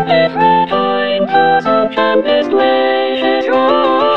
Every time the sun can display his joy.